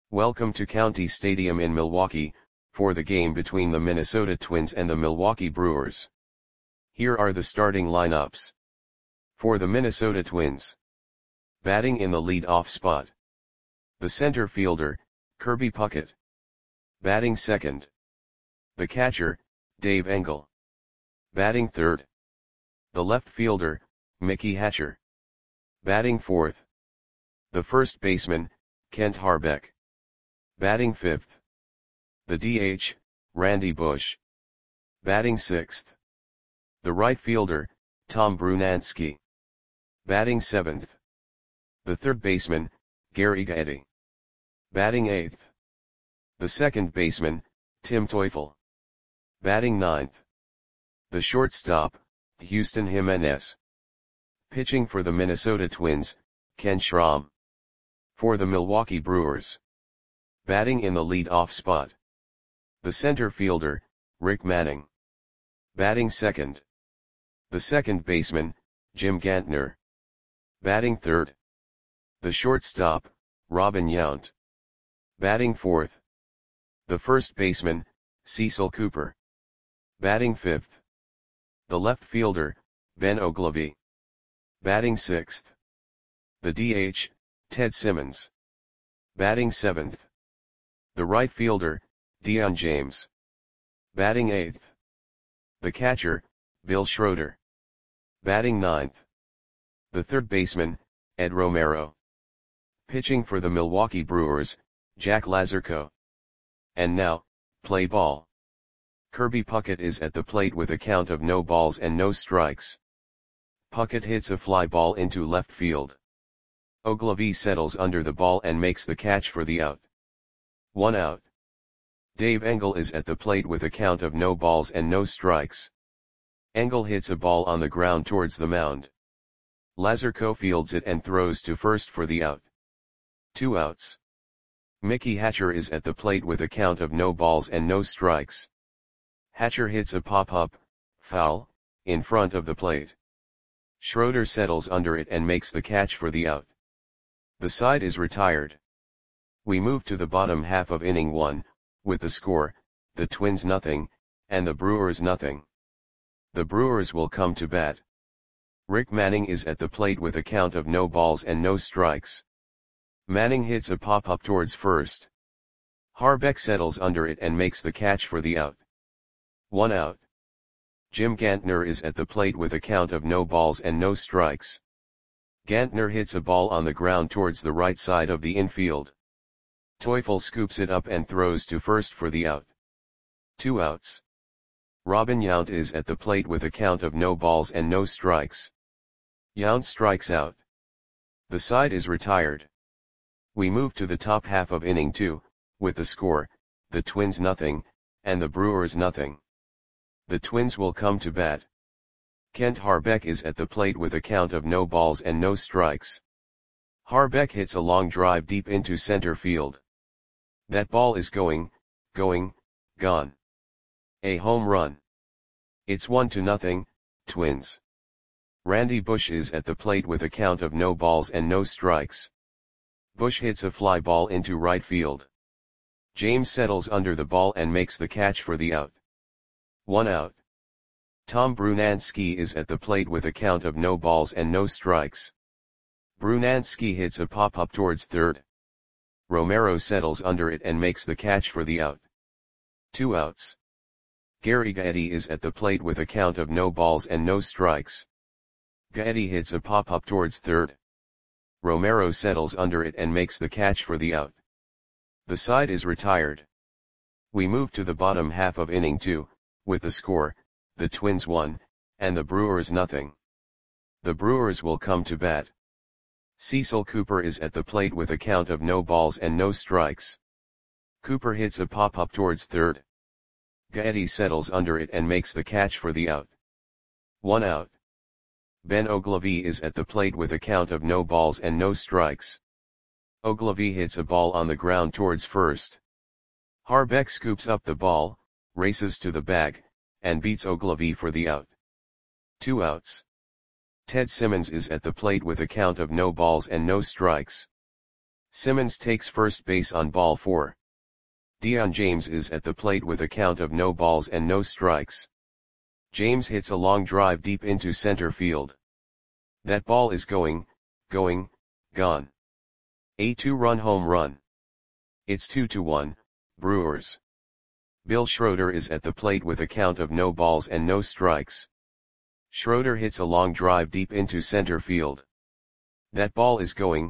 Welcome to County Stadium in Milwaukee, for the game between the Minnesota Twins and the Milwaukee Brewers. Here are the starting lineups. For the Minnesota Twins. Batting in the lead-off spot. The center fielder, Kirby Puckett. Batting second. The catcher, Dave Engel. Batting third. The left fielder, Mickey Hatcher. Batting fourth. The first baseman, Kent Hrbek. Batting fifth. The DH, Randy Bush. Batting sixth. The right fielder, Tom Brunansky. Batting seventh. The third baseman, Gary Gaetti. Batting eighth. The second baseman, Tim Teufel. Batting ninth. The shortstop, Houston Jimenez. Pitching for the Minnesota Twins, Ken Schramm. For the Milwaukee Brewers. Batting in the lead-off spot. The center fielder, Rick Manning. Batting second. The second baseman, Jim Gantner. Batting third. The shortstop, Robin Yount. Batting fourth. The first baseman, Cecil Cooper. Batting fifth. The left fielder, Ben Oglivie. Batting sixth. The DH, Ted Simmons. Batting seventh. The right fielder, Dion James. Batting eighth. The catcher, Bill Schroeder. Batting ninth. The third baseman, Ed Romero. Pitching for the Milwaukee Brewers, Jack Lazarko. And now, play ball. Kirby Puckett is at the plate with a count of no balls and no strikes. Puckett hits a fly ball into left field. Oglivie settles under the ball and makes the catch for the out. 1 out. Dave Engel is at the plate with a count of no balls and no strikes. Engel hits a ball on the ground towards the mound. Lazarko fields it and throws to first for the out. 2 outs. Mickey Hatcher is at the plate with a count of no balls and no strikes. Hatcher hits a pop-up, foul, in front of the plate. Schroeder settles under it and makes the catch for the out. The side is retired. We move to the bottom half of inning 1, with the score, the Twins 0, and the Brewers 0. The Brewers will come to bat. Rick Manning is at the plate with a count of no balls and no strikes. Manning hits a pop-up towards first. Hrbek settles under it and makes the catch for the out. 1 out. Jim Gantner is at the plate with a count of no balls and no strikes. Gantner hits a ball on the ground towards the right side of the infield. Teufel scoops it up and throws to first for the out. 2 outs. Robin Yount is at the plate with a count of no balls and no strikes. Yount strikes out. The side is retired. We move to the top half of inning 2, with the score, the Twins 0, and the Brewers 0. The Twins will come to bat. Kent Hrbek is at the plate with a count of no balls and no strikes. Hrbek hits a long drive deep into center field. That ball is gone. A home run. It's 1-0, Twins. Randy Bush is at the plate with a count of no balls and no strikes. Bush hits a fly ball into right field. James settles under the ball and makes the catch for the out. 1 out. Tom Brunansky is at the plate with a count of no balls and no strikes. Brunansky hits a pop-up towards third. Romero settles under it and makes the catch for the out. 2 outs. Gary Gaetti is at the plate with a count of no balls and no strikes. Gaetti hits a pop-up towards third. Romero settles under it and makes the catch for the out. The side is retired. We move to the bottom half of inning 2, with the score, the Twins 1, and the Brewers 0. The Brewers will come to bat. Cecil Cooper is at the plate with a count of no balls and no strikes. Cooper hits a pop-up towards third. Gaetti settles under it and makes the catch for the out. 1 out. Ben Oglivie is at the plate with a count of no balls and no strikes. Oglivie hits a ball on the ground towards first. Hrbek scoops up the ball, races to the bag, and beats Oglivie for the out. 2 outs. Ted Simmons is at the plate with a count of no balls and no strikes. Simmons takes first base on ball 4. Dion James is at the plate with a count of no balls and no strikes. James hits a long drive deep into center field. That ball is going, gone. A 2-run home run. It's 2-1, Brewers. Bill Schroeder is at the plate with a count of no balls and no strikes. Schroeder hits a long drive deep into center field. That ball is going,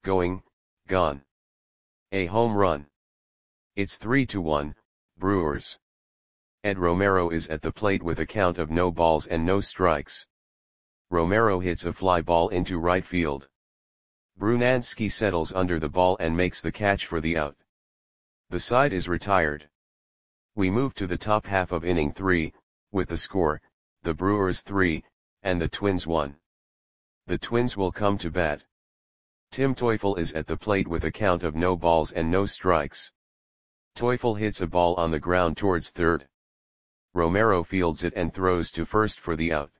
gone. A home run. It's 3-1, Brewers. Ed Romero is at the plate with a count of no balls and no strikes. Romero hits a fly ball into right field. Brunansky settles under the ball and makes the catch for the out. The side is retired. We move to the top half of inning 3, with the score, the Brewers 3, and the Twins 1. The Twins will come to bat. Tim Teufel is at the plate with a count of no balls and no strikes. Teufel hits a ball on the ground towards third. Romero fields it and throws to first for the out.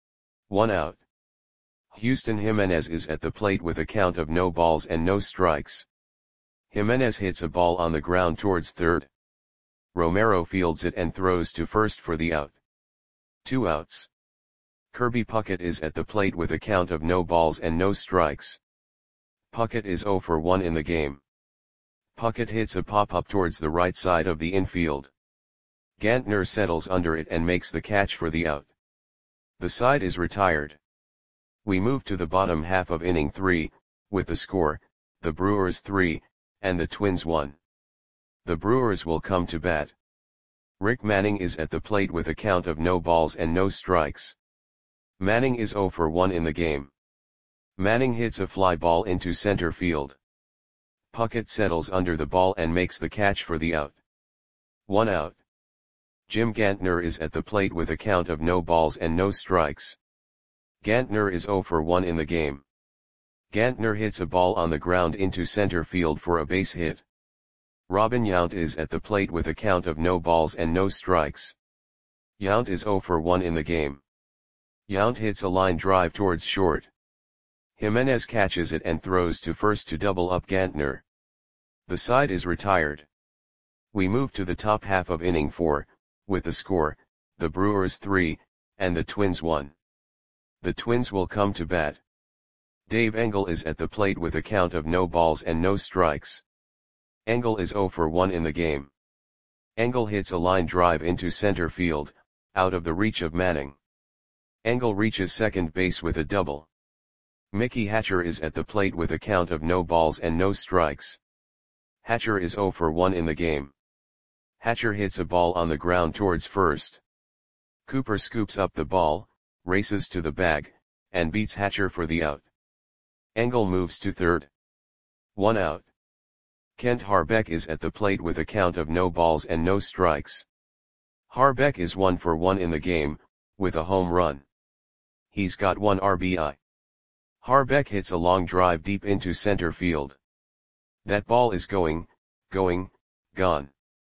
1 out. Houston Jimenez is at the plate with a count of no balls and no strikes. Jimenez hits a ball on the ground towards third. Romero fields it and throws to first for the out. 2 outs. Kirby Puckett is at the plate with a count of no balls and no strikes. Puckett is 0 for 1 in the game. Puckett hits a pop-up towards the right side of the infield. Gantner settles under it and makes the catch for the out. The side is retired. We move to the bottom half of inning 3, with the score, the Brewers 3, and the Twins 1. The Brewers will come to bat. Rick Manning is at the plate with a count of no balls and no strikes. Manning is 0 for 1 in the game. Manning hits a fly ball into center field. Puckett settles under the ball and makes the catch for the out. 1 out. Jim Gantner is at the plate with a count of no balls and no strikes. Gantner is 0 for 1 in the game. Gantner hits a ball on the ground into center field for a base hit. Robin Yount is at the plate with a count of no balls and no strikes. Yount is 0 for 1 in the game. Yount hits a line drive towards short. Jimenez catches it and throws to first to double up Gantner. The side is retired. We move to the top half of inning 4, with the score, the Brewers 3, and the Twins 1. The Twins will come to bat. Dave Engel is at the plate with a count of no balls and no strikes. Engel is 0 for 1 in the game. Engel hits a line drive into center field, out of the reach of Manning. Engel reaches second base with a double. Mickey Hatcher is at the plate with a count of no balls and no strikes. Hatcher is 0 for 1 in the game. Hatcher hits a ball on the ground towards first. Cooper scoops up the ball, races to the bag, and beats Hatcher for the out. Engel moves to third. 1 out. Kent Harbeck is at the plate with a count of no balls and no strikes. Harbeck is 1 for 1 in the game, with a home run. He's got 1 RBI. Harbeck hits a long drive deep into center field. That ball is going, gone.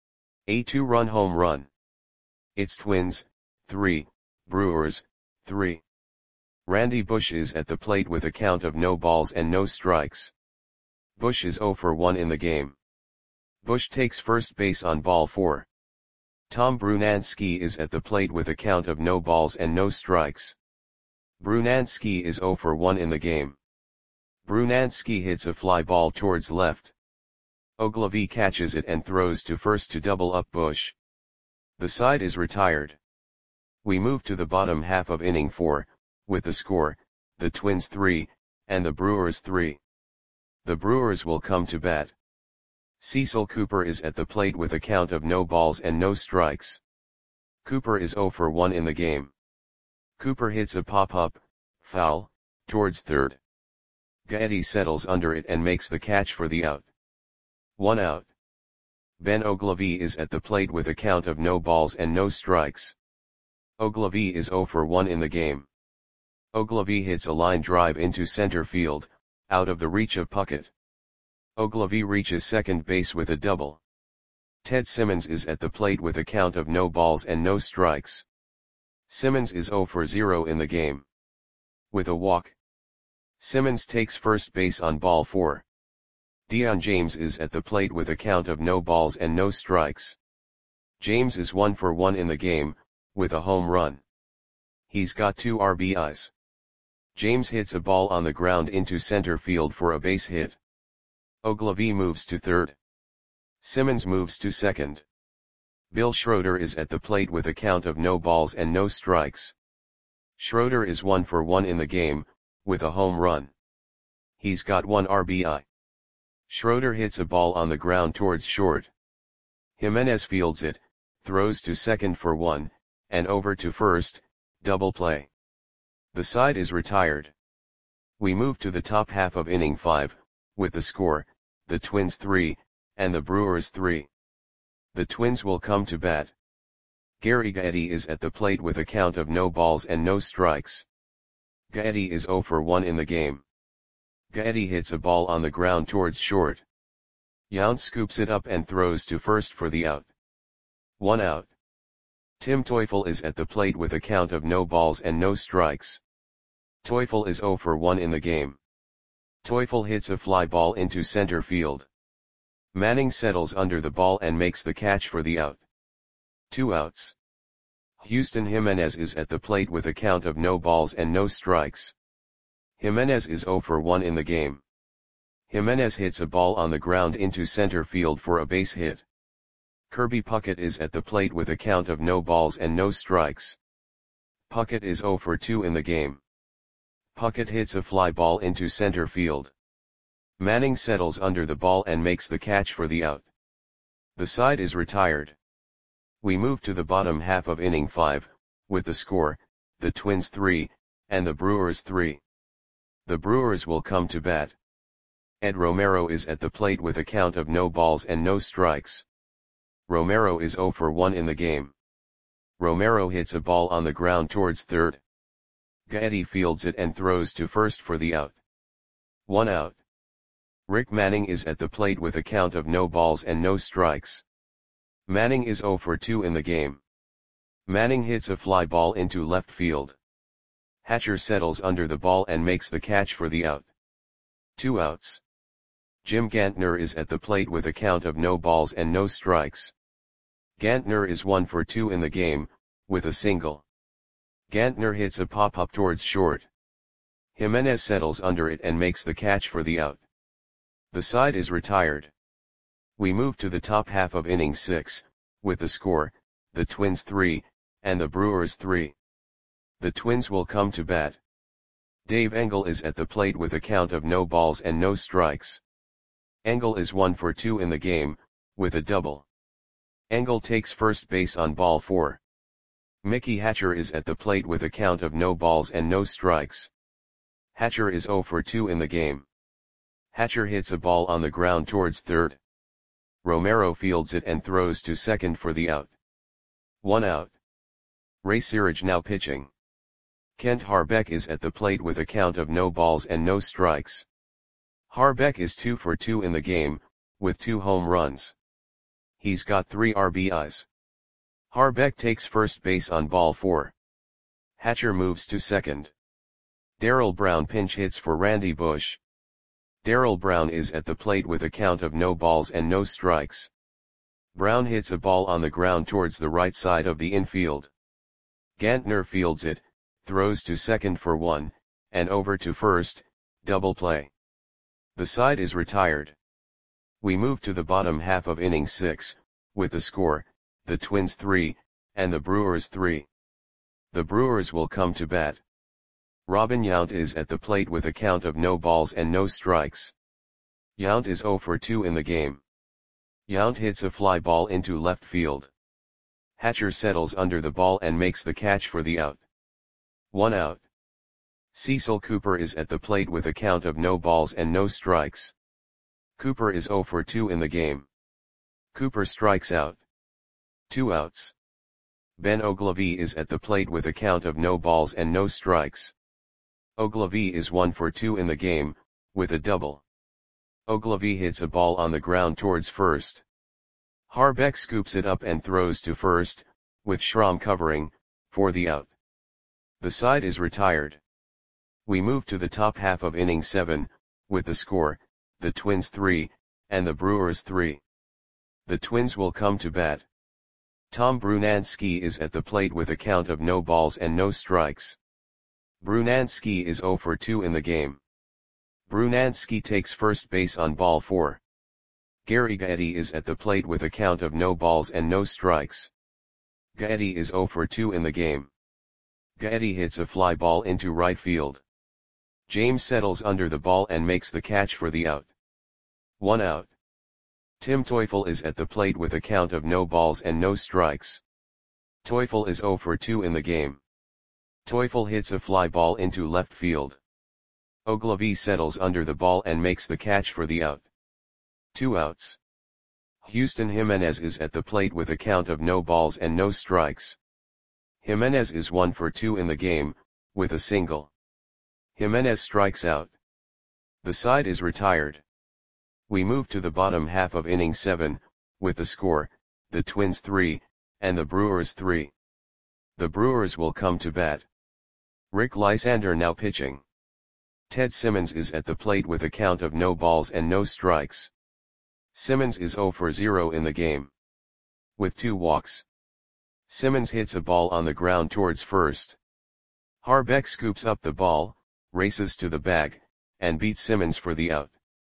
A 2-run home run. It's Twins, 3, Brewers, 3. Randy Bush is at the plate with a count of no balls and no strikes. Bush is 0 for 1 in the game. Bush takes first base on ball 4. Tom Brunansky is at the plate with a count of no balls and no strikes. Brunansky is 0 for 1 in the game. Brunansky hits a fly ball towards left. Ogilvie catches it and throws to first to double up Bush. The side is retired. We move to the bottom half of inning 4, with the score, the Twins 3, and the Brewers 3. The Brewers will come to bat. Cecil Cooper is at the plate with a count of no balls and no strikes. Cooper is 0 for 1 in the game. Cooper hits a pop-up, foul, towards third. Gaetti settles under it and makes the catch for the out. 1 out. Ben Ogilvie is at the plate with a count of no balls and no strikes. Ogilvie is 0 for 1 in the game. Ogilvie hits a line drive into center field, out of the reach of Puckett. Ogilvie reaches second base with a double. Ted Simmons is at the plate with a count of no balls and no strikes. Simmons is 0 for 0 in the game. With a walk. Simmons takes first base on ball 4. Dion James is at the plate with a count of no balls and no strikes. James is 1 for 1 in the game, with a home run. He's got 2 RBIs. James hits a ball on the ground into center field for a base hit. Ogilvy moves to third. Simmons moves to second. Bill Schroeder is at the plate with a count of no balls and no strikes. Schroeder is 1 for 1 in the game, with a home run. He's got 1 RBI. Schroeder hits a ball on the ground towards short. Jimenez fields it, throws to second for 1, and over to first, double play. The side is retired. We move to the top half of inning 5, with the score, the Twins 3, and the Brewers 3. The Twins will come to bat. Gary Gaetti is at the plate with a count of no balls and no strikes. Gaetti is 0 for 1 in the game. Gaetti hits a ball on the ground towards short. Yount scoops it up and throws to first for the out. 1 out. Tim Teufel is at the plate with a count of no balls and no strikes. Teufel is 0 for 1 in the game. Teufel hits a fly ball into center field. Manning settles under the ball and makes the catch for the out. 2 outs. Houston Jimenez is at the plate with a count of no balls and no strikes. Jimenez is 0 for 1 in the game. Jimenez hits a ball on the ground into center field for a base hit. Kirby Puckett is at the plate with a count of no balls and no strikes. Puckett is 0 for 2 in the game. Puckett hits a fly ball into center field. Manning settles under the ball and makes the catch for the out. The side is retired. We move to the bottom half of inning 5, with the score, the Twins 3, and the Brewers 3. The Brewers will come to bat. Ed Romero is at the plate with a count of no balls and no strikes. Romero is 0 for 1 in the game. Romero hits a ball on the ground towards third. Gaetti fields it and throws to first for the out. 1 out. Rick Manning is at the plate with a count of no balls and no strikes. Manning is 0 for 2 in the game. Manning hits a fly ball into left field. Hatcher settles under the ball and makes the catch for the out. 2 outs. Jim Gantner is at the plate with a count of no balls and no strikes. Gantner is 1 for 2 in the game, with a single. Gantner hits a pop-up towards short. Jimenez settles under it and makes the catch for the out. The side is retired. We move to the top half of inning 6, with the score, the Twins 3, and the Brewers 3. The Twins will come to bat. Dave Engel is at the plate with a count of no balls and no strikes. Engel is 1 for 2 in the game, with a double. Engel takes first base on ball 4. Mickey Hatcher is at the plate with a count of no balls and no strikes. Hatcher is 0 for 2 in the game. Hatcher hits a ball on the ground towards third. Romero fields it and throws to second for the out. 1 out. Ray Searage now pitching. Kent Harbeck is at the plate with a count of no balls and no strikes. Harbeck is 2 for 2 in the game, with 2 home runs. He's got 3 RBIs. Harbeck takes first base on ball 4. Hatcher moves to second. Darrell Brown pinch hits for Randy Bush. Darrell Brown is at the plate with a count of no balls and no strikes. Brown hits a ball on the ground towards the right side of the infield. Gantner fields it, throws to second for 1, and over to first, double play. The side is retired. We move to the bottom half of inning 6, with the score, the Twins 3, and the Brewers 3. The Brewers will come to bat. Robin Yount is at the plate with a count of no balls and no strikes. Yount is 0 for 2 in the game. Yount hits a fly ball into left field. Hatcher settles under the ball and makes the catch for the out. 1 out. Cecil Cooper is at the plate with a count of no balls and no strikes. Cooper is 0 for 2 in the game. Cooper strikes out. 2 outs. Ben Ogilvy is at the plate with a count of no balls and no strikes. Ogilvy is 1 for 2 in the game, with a double. Ogilvy hits a ball on the ground towards first. Harbeck scoops it up and throws to first, with Schramm covering, for the out. The side is retired. We move to the top half of inning 7, with the score, the Twins 3, and the Brewers 3. The Twins will come to bat. Tom Brunansky is at the plate with a count of no balls and no strikes. Brunansky is 0 for 2 in the game. Brunansky takes first base on ball 4. Gary Gaetti is at the plate with a count of no balls and no strikes. Gaetti is 0 for 2 in the game. Gaetti hits a fly ball into right field. James settles under the ball and makes the catch for the out. 1 out. Tim Teufel is at the plate with a count of no balls and no strikes. Teufel is 0 for 2 in the game. Teufel hits a fly ball into left field. Ogilvy settles under the ball and makes the catch for the out. 2 outs. Houston Jimenez is at the plate with a count of no balls and no strikes. Jimenez is 1 for 2 in the game, with a single. Jimenez strikes out. The side is retired. We move to the bottom half of inning 7, with the score, the Twins 3, and the Brewers 3. The Brewers will come to bat. Rick Lysander now pitching. Ted Simmons is at the plate with a count of no balls and no strikes. Simmons is 0 for 0 in the game. With 2 walks. Simmons hits a ball on the ground towards first. Harbeck scoops up the ball, races to the bag, and beats Simmons for the out.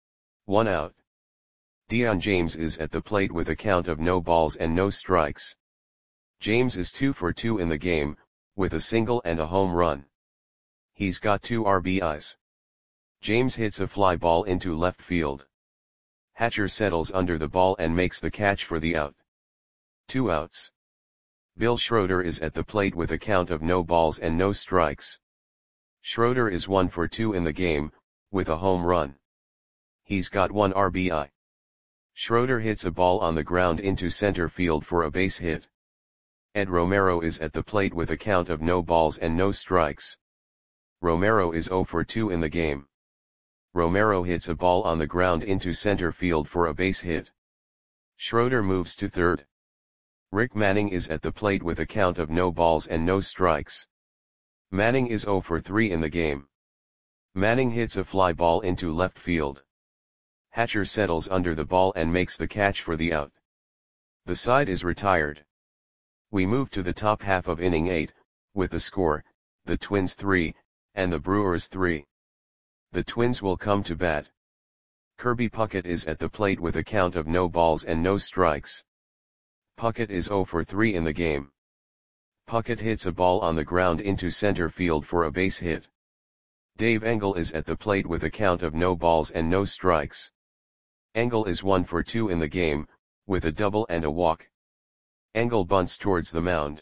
1 out. Dion James is at the plate with a count of no balls and no strikes. James is 2 for 2 in the game, with a single and a home run. He's got 2 RBIs. James hits a fly ball into left field. Hatcher settles under the ball and makes the catch for the out. 2 outs. Bill Schroeder is at the plate with a count of no balls and no strikes. Schroeder is 1 for 2 in the game, with a home run. He's got 1 RBI. Schroeder hits a ball on the ground into center field for a base hit. Ed Romero is at the plate with a count of no balls and no strikes. Romero is 0 for 2 in the game. Romero hits a ball on the ground into center field for a base hit. Schroeder moves to third. Rick Manning is at the plate with a count of no balls and no strikes. Manning is 0 for 3 in the game. Manning hits a fly ball into left field. Hatcher settles under the ball and makes the catch for the out. The side is retired. We move to the top half of inning 8, with the score, the Twins 3, and the Brewers 3. The Twins will come to bat. Kirby Puckett is at the plate with a count of no balls and no strikes. Puckett is 0 for 3 in the game. Puckett hits a ball on the ground into center field for a base hit. Dave Engel is at the plate with a count of no balls and no strikes. Engel is 1 for 2 in the game, with a double and a walk. Engel bunts towards the mound.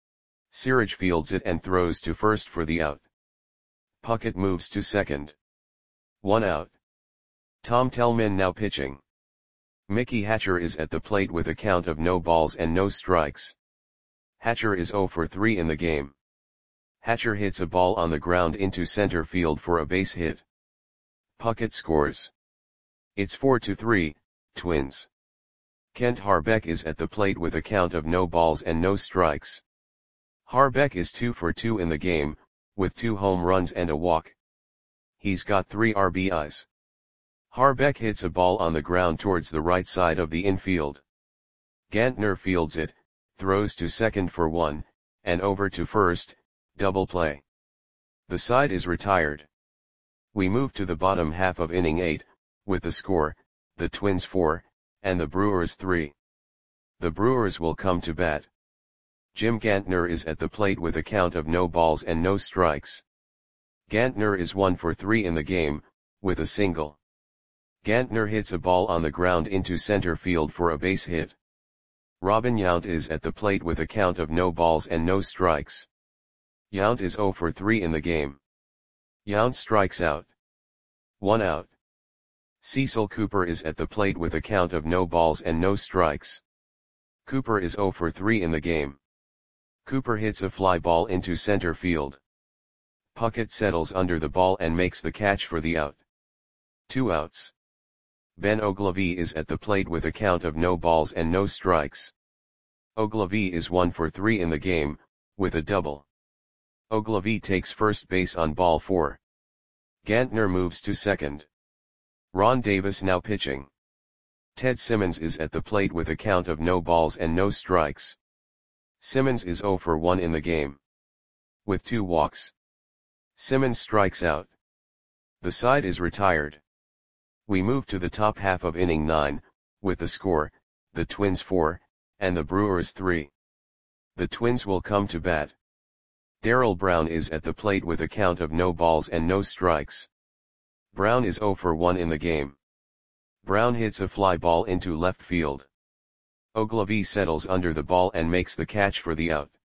Siraj fields it and throws to first for the out. Puckett moves to second. 1 out. Tom Tellman now pitching. Mickey Hatcher is at the plate with a count of no balls and no strikes. Hatcher is 0 for 3 in the game. Hatcher hits a ball on the ground into center field for a base hit. Puckett scores. It's 4-3, Twins. Kent Harbeck is at the plate with a count of no balls and no strikes. Harbeck is 2 for 2 in the game, with 2 home runs and a walk. He's got 3 RBIs. Harbeck hits a ball on the ground towards the right side of the infield. Gantner fields it, throws to second for 1, and over to first, double play. The side is retired. We move to the bottom half of inning 8, with the score, the Twins 4, and the Brewers 3. The Brewers will come to bat. Jim Gantner is at the plate with a count of no balls and no strikes. Gantner is 1 for 3 in the game, with a single. Gantner hits a ball on the ground into center field for a base hit. Robin Yount is at the plate with a count of no balls and no strikes. Yount is 0 for 3 in the game. Yount strikes out. 1 out. Cecil Cooper is at the plate with a count of no balls and no strikes. Cooper is 0 for 3 in the game. Cooper hits a fly ball into center field. Puckett settles under the ball and makes the catch for the out. 2 outs. Ben Ogilvy is at the plate with a count of no balls and no strikes. Ogilvy is 1 for 3 in the game, with a double. Ogilvy takes first base on ball 4. Gantner moves to second. Ron Davis now pitching. Ted Simmons is at the plate with a count of no balls and no strikes. Simmons is 0 for 1 in the game. With 2 walks. Simmons strikes out. The side is retired. We move to the top half of inning 9, with the score, the Twins 4, and the Brewers 3. The Twins will come to bat. Darrell Brown is at the plate with a count of no balls and no strikes. Brown is 0 for 1 in the game. Brown hits a fly ball into left field. Oglivie settles under the ball and makes the catch for the out.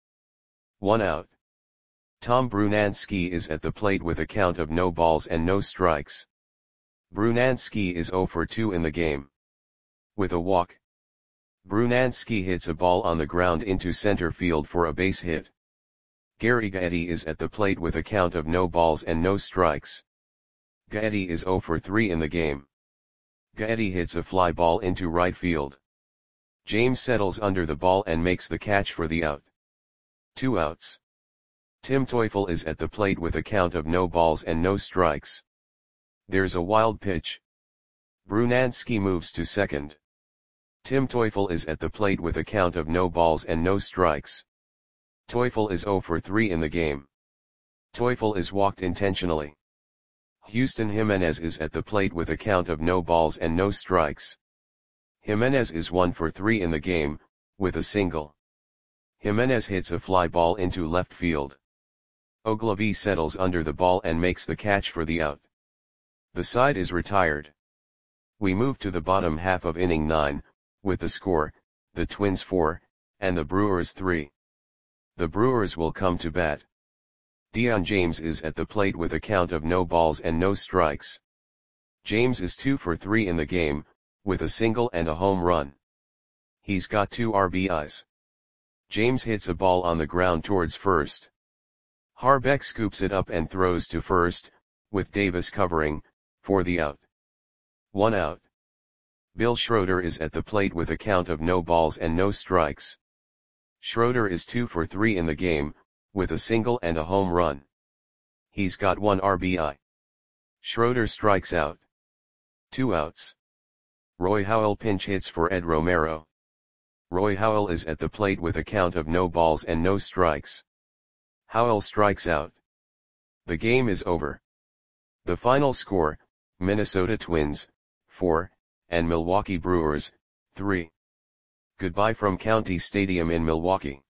1 out. Tom Brunansky is at the plate with a count of no balls and no strikes. Brunansky is 0 for 2 in the game. With a walk. Brunansky hits a ball on the ground into center field for a base hit. Gary Gaetti is at the plate with a count of no balls and no strikes. Gaetti is 0 for 3 in the game. Gaetti hits a fly ball into right field. James settles under the ball and makes the catch for the out. 2 outs. Tim Teufel is at the plate with a count of no balls and no strikes. There's a wild pitch. Brunansky moves to second. Tim Teufel is at the plate with a count of no balls and no strikes. Teufel is 0 for 3 in the game. Teufel is walked intentionally. Houston Jimenez is at the plate with a count of no balls and no strikes. Jimenez is 1 for 3 in the game, with a single. Jimenez hits a fly ball into left field. Oglivie settles under the ball and makes the catch for the out. The side is retired. We move to the bottom half of inning 9, with the score, the Twins 4, and the Brewers 3. The Brewers will come to bat. Dion James is at the plate with a count of no balls and no strikes. James is 2 for 3 in the game, with a single and a home run. He's got 2 RBIs. James hits a ball on the ground towards first. Harbeck scoops it up and throws to first, with Davis covering, for the out. 1 out. Bill Schroeder is at the plate with a count of no balls and no strikes. Schroeder is 2 for 3 in the game, with a single and a home run. He's got 1 RBI. Schroeder strikes out. 2 outs. Roy Howell pinch hits for Ed Romero. Roy Howell is at the plate with a count of no balls and no strikes. Howell strikes out. The game is over. The final score, Minnesota Twins, 4, and Milwaukee Brewers, 3. Goodbye from County Stadium in Milwaukee.